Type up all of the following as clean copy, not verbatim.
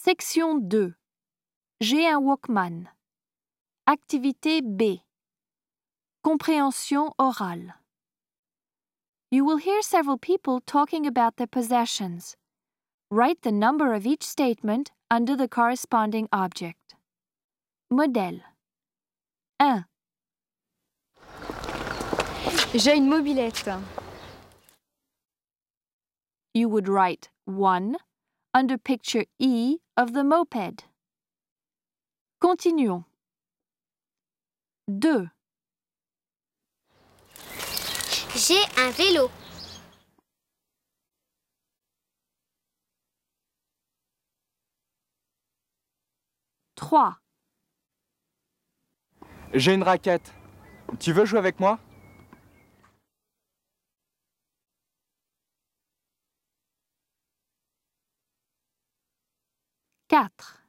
Section 2. J'ai un Walkman. Activité B. Compréhension orale. You will hear several people talking about their possessions. Write the number of each statement under the corresponding object. Modèle. 1. J'ai une mobilette. You would write 1 under picture E of the moped. Continuons. 2. J'ai un vélo. Trois. J'ai une raquette. Tu veux jouer avec moi? Quatre.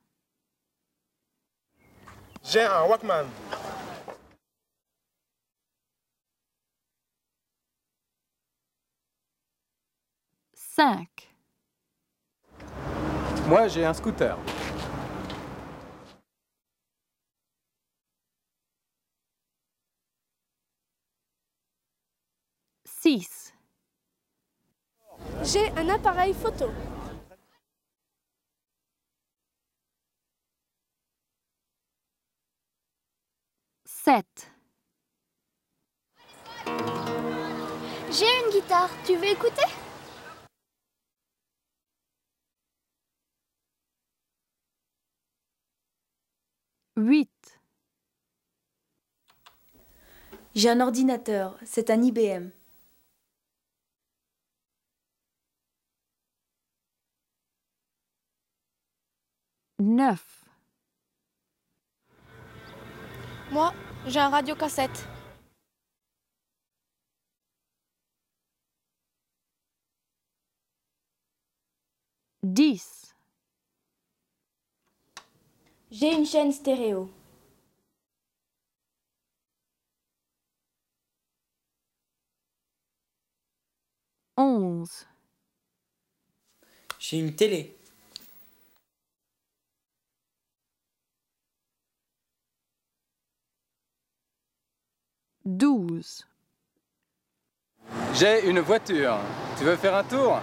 J'ai un Walkman. Cinq. Moi, j'ai un scooter. Six. J'ai un appareil photo. Sept. J'ai une guitare. Tu veux écouter? Huit. J'ai un ordinateur, c'est un IBM. Neuf. Moi, j'ai un radiocassette. Dix. J'ai une chaîne stéréo. Onze. J'ai une télé. Douze. J'ai une voiture. Tu veux faire un tour?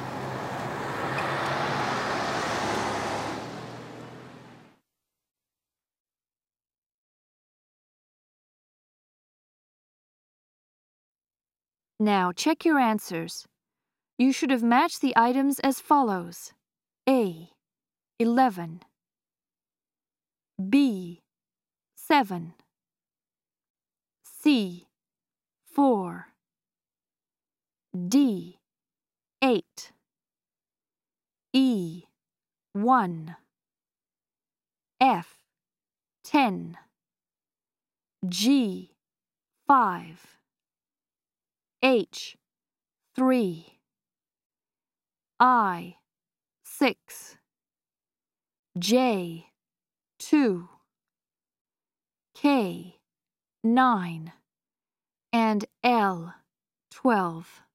Now check your answers. You should have matched the items as follows. A. 11. B. 7. C. 4. D. 8. E. 1. F. 10. G. 5. H. 3. I. 6. J. 2. K. 9. And L. 12.